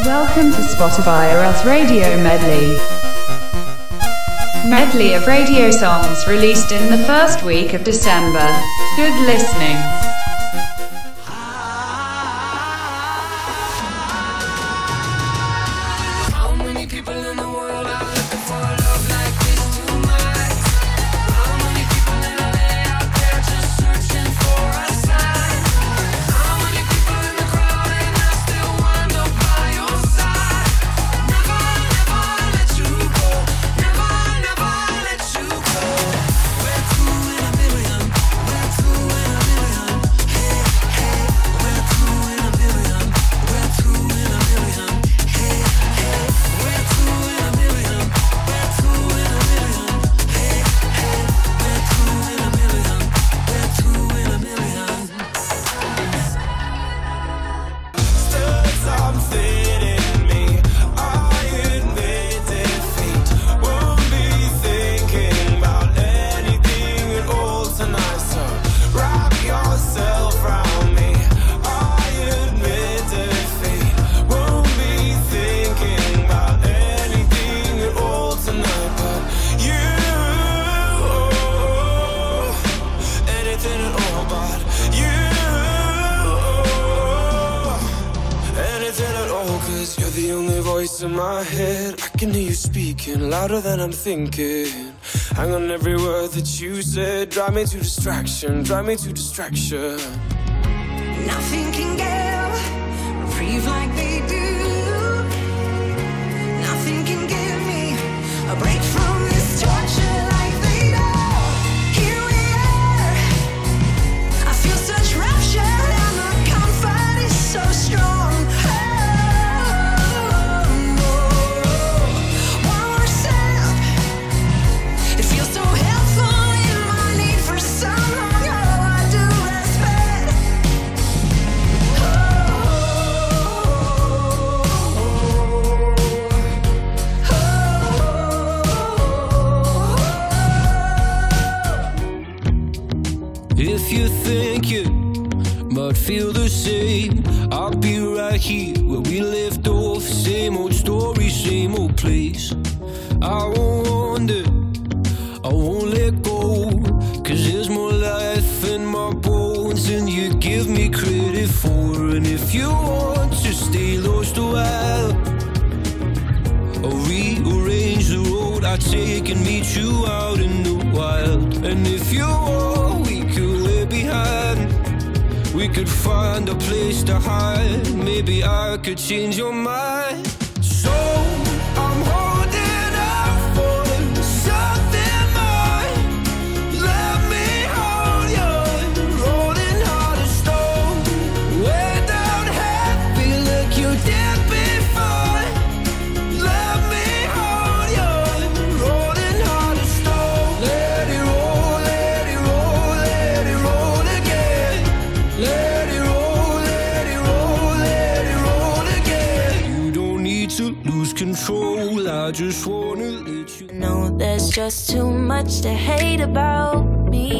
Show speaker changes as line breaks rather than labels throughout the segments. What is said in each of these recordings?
Welcome to Spotify Earth Radio Medley. Medley of radio songs released in the first week of December. Good listening.
Louder than I'm thinking. Hang on every word that you said. Drive me to distraction, drive me to distraction.
Nothing can give reprieve like they do. Nothing can give me a break from this torture like they do. Here we are. I feel such rapture and the comfort is so strong.
If you think you might feel the same, I'll be right here where we left off. Same old story, same old place. I won't wander, I won't let go, 'cause there's more life in my bones than you give me credit for. And if you want to stay lost a while, I'll rearrange the road I take and meet you out in the wild. And if you want, we could live behind. We could find a place to hide. Maybe I could change your mind. So I'm holding out for something more. Let me hold you, rolling hard as stone. Way down happy like you did before. Let me hold you, rolling hard as stone. Let it roll, let it roll, let it roll again. Let it roll, let it roll, let it roll again. You don't need to lose control, I just wanna let you
know there's just too much to hate about me.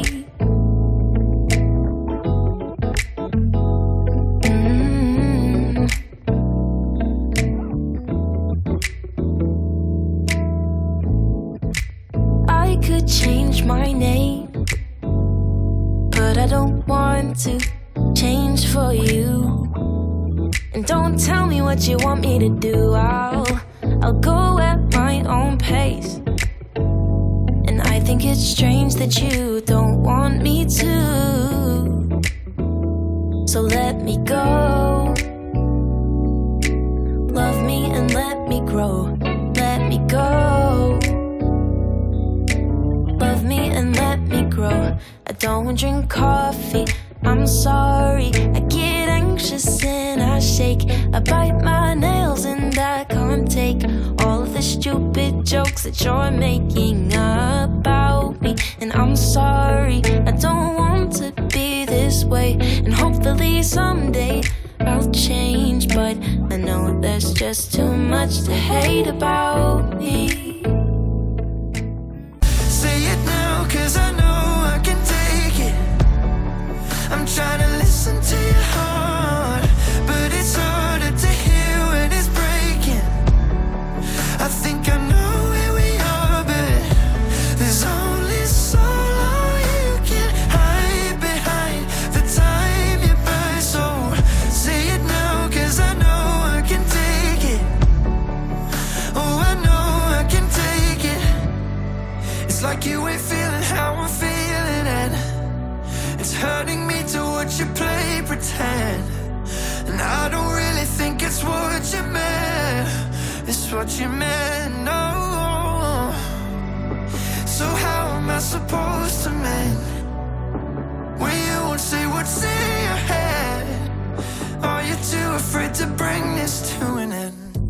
I could change my name, but I don't want to change for you. And don't tell me what you want me to do. I'll go at my own pace. And I think it's strange that you don't want me to. So let me go. Love me and let me grow. Let me go. Love me and let me grow. I don't drink coffee, I'm sorry. I get anxious and I shake. I bite my nails and I can't take all of the stupid jokes that you're making about me. And I'm sorry, I don't want to be this way. And hopefully someday I'll change, but I know there's just too much to hate about me.
Say it now, 'cause I know I can take it. I'm trying to listen to your heart, but it's harder to hear when it's breaking. hand. And I don't really think it's what you meant. It's what you meant, no. So how am I supposed to mend when you won't say what's in your head? Are you too afraid to bring this to an end?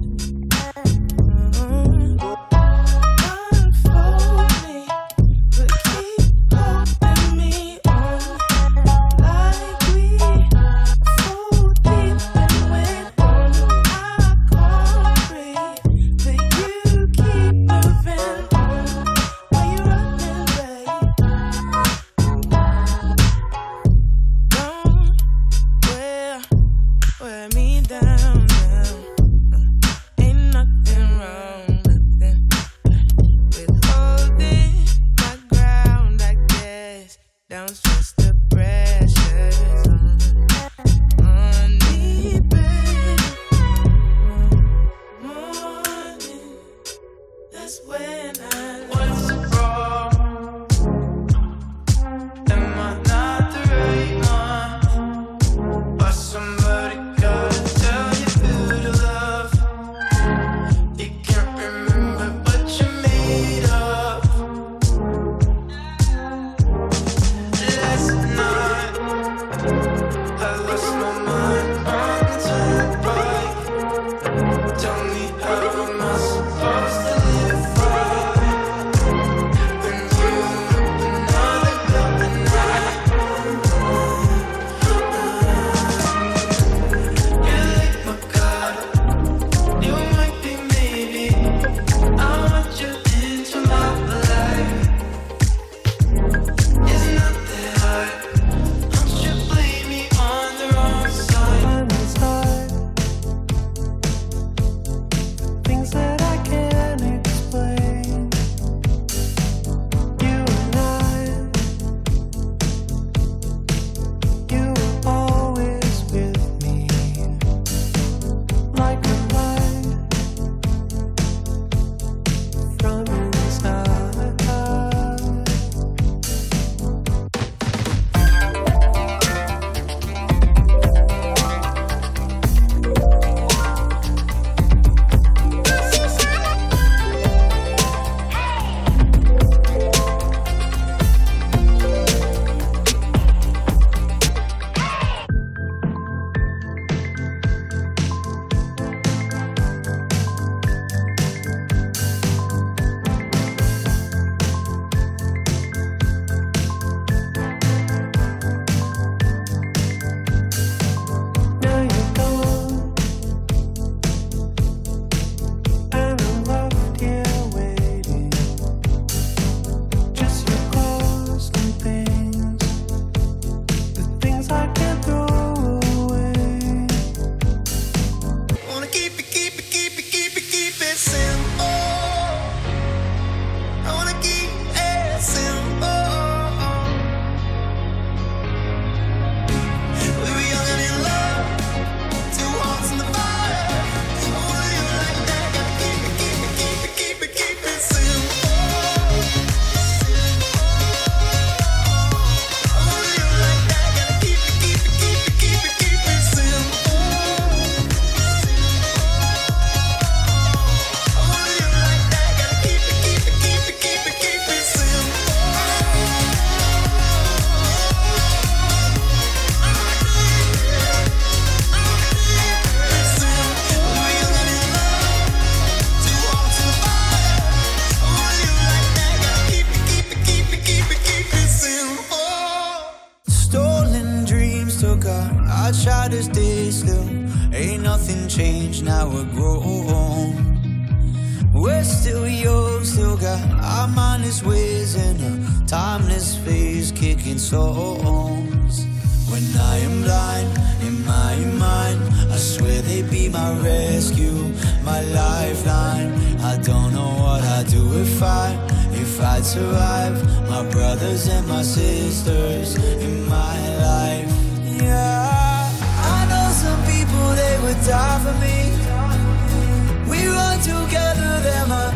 I try to stay still, ain't nothing changed, now we're grown. We're still young, still got our mindless ways in a timeless phase, kicking songs. When I am blind, in my mind, I swear they'd be my rescue, my lifeline. I don't know what I'd do if I'd survive. My brothers and my sisters in my life. Yeah, I know some people, they would die for me. We run together, they're my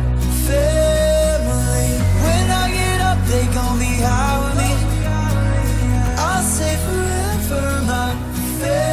family. When I get up, they gon' be high with me. I'll say forever, my family.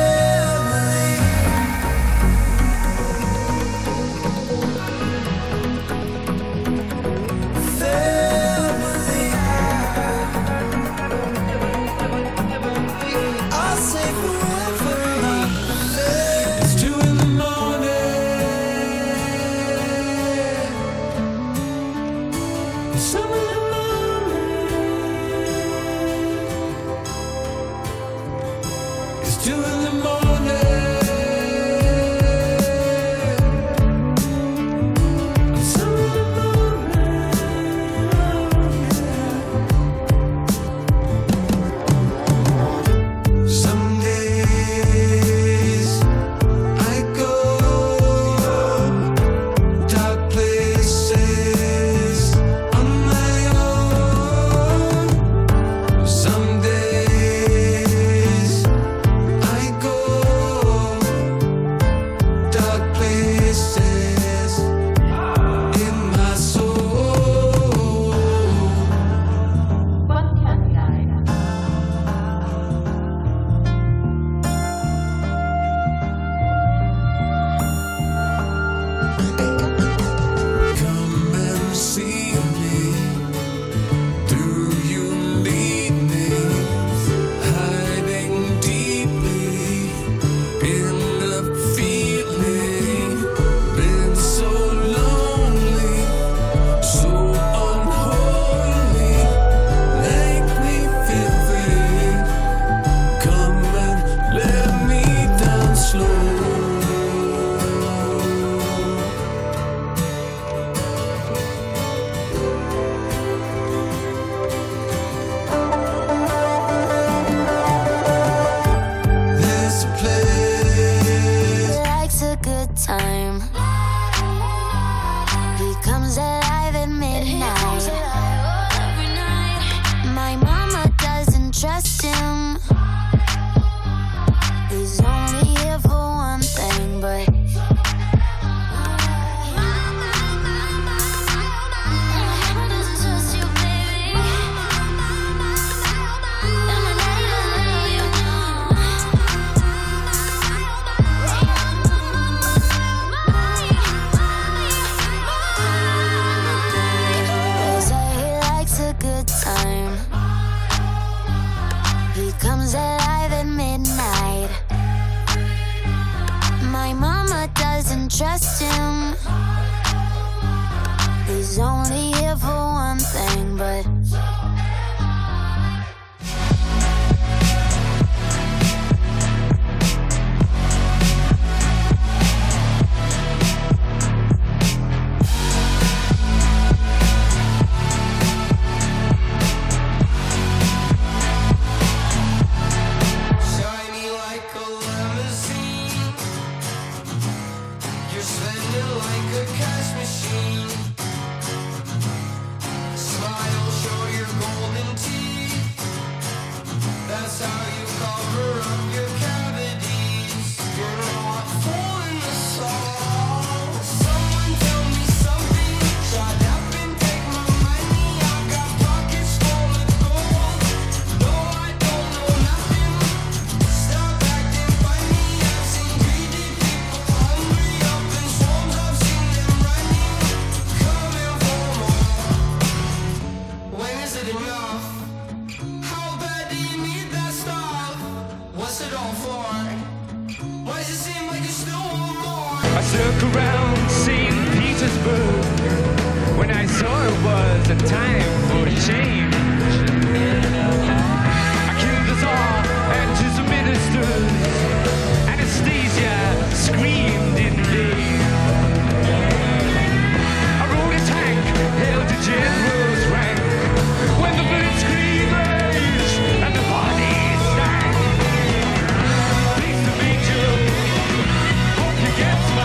trust him. He's only here for one thing, but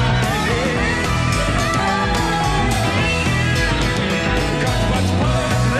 Got much work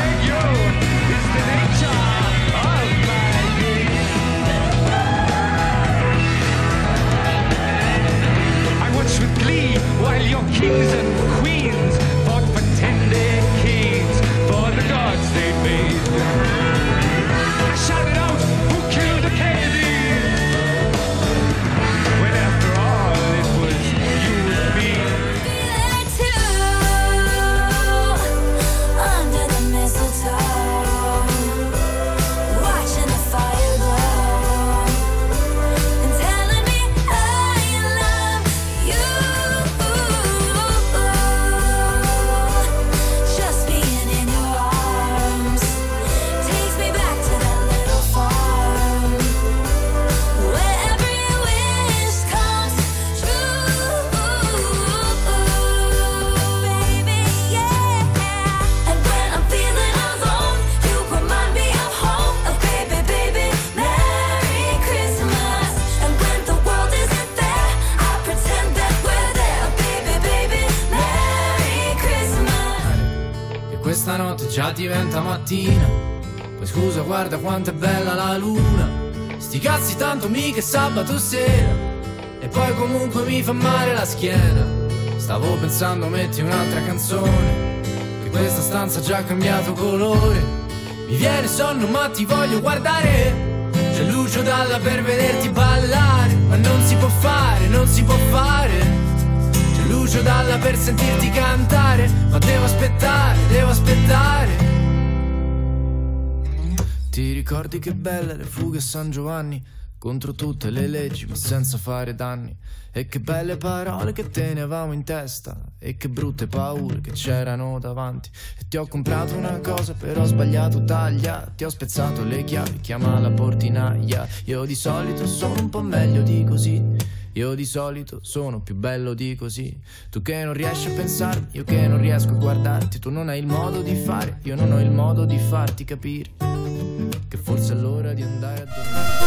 già diventa mattina. Poi scusa, guarda quanto è bella la luna. Sti cazzi tanto mica è sabato sera. E poi comunque mi fa male la schiena. Stavo pensando metti un'altra canzone, che questa stanza ha già cambiato colore. Mi viene sonno ma ti voglio guardare. C'è Lucio Dalla per vederti ballare, ma non si può fare, non si può fare. C'è Lucio Dalla per sentirti cantare, ma devo aspettare, devo aspettare. Ti ricordi che belle le fughe a San Giovanni, contro tutte le leggi ma senza fare danni? E che belle parole che tenevamo in testa, e che brutte paure che c'erano davanti. E ti ho comprato una cosa però ho sbagliato taglia, ti ho spezzato le chiavi, chiama la portinaia. Io di solito sono un po' meglio di così, io di solito sono più bello di così. Tu che non riesci a pensarmi, io che non riesco a guardarti. Tu non hai il modo di fare, io non ho il modo di farti capire che forse è l'ora di andare a dormire.